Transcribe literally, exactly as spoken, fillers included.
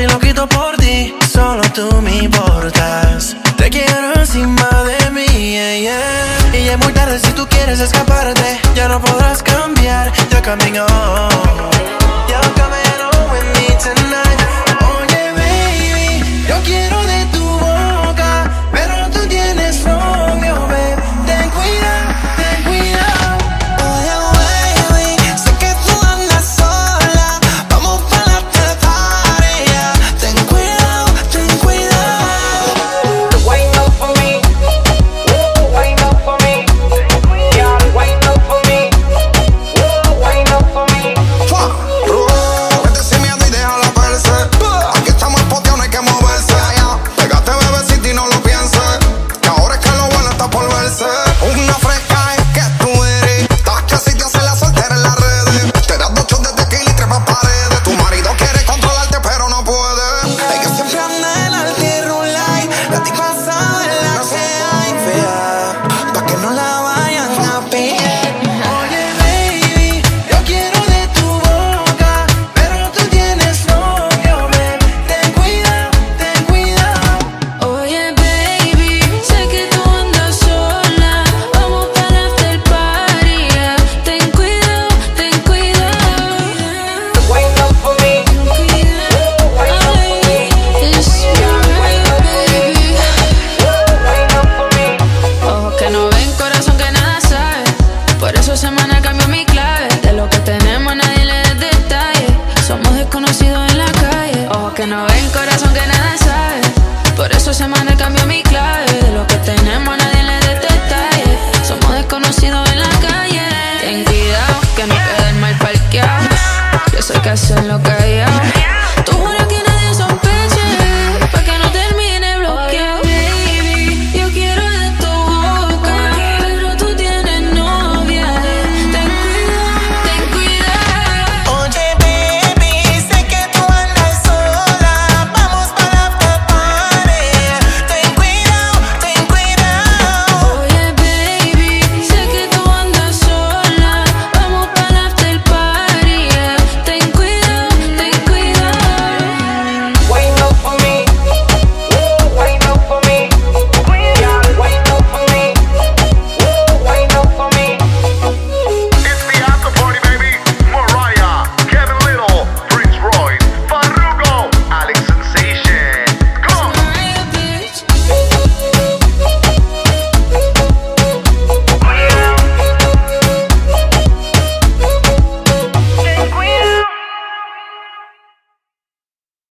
loquito por ti, solo tú me importas. Te quiero encima de mí, yeah, yeah. Y ya es muy tarde si tú quieres escaparte. Ya no podrás cambiar, you're coming home. You're coming home with me tonight. Oye, baby, yo quiero de tu boca, pero tú tienes novio, babe. Ten cuidado, ten cuidado. Oye, baby, sé que tú andas sola. Vamos para la party, yeah. Ten cuidado, ten cuidado. Wind up for me, wind up for me, yeah, wind up for me, wind up for me. Vete sin miedo y déjala verse. Aquí estamos poteados, no hay que moverse. Pégate, bebecita, y no lo pienses, que ahora es que lo bueno está por verse. Una fresca es que tú eres. Estás que si te hace la soltera en las redes. Te das dos shots de tequila y trepas paredes. Tu marido quiere controlarte pero no puede. Ella siempre anda en altirulay. La tipa sabe la que hay fea, pa' que no la vayan a pillar. Oye, baby, yo quiero de tu boca, pero tú tienes novio, babe. Ten cuidado, ten cuidado. Oye, baby, sé que tú andas sola. Vamos para el after party, yeah. Ten cuidado, ten cuidado. Wind up for me, wind up for me, It's your baby. wind up for me. Ojos que no ven, corazón que nada sabe. Por eso semana cambió mi clave. De lo que tenemos nadie le da detalle. Somos desconocidos en la calle. Ojos que no ven, corazón que nada sabe. Por eso semana cambió mi clave.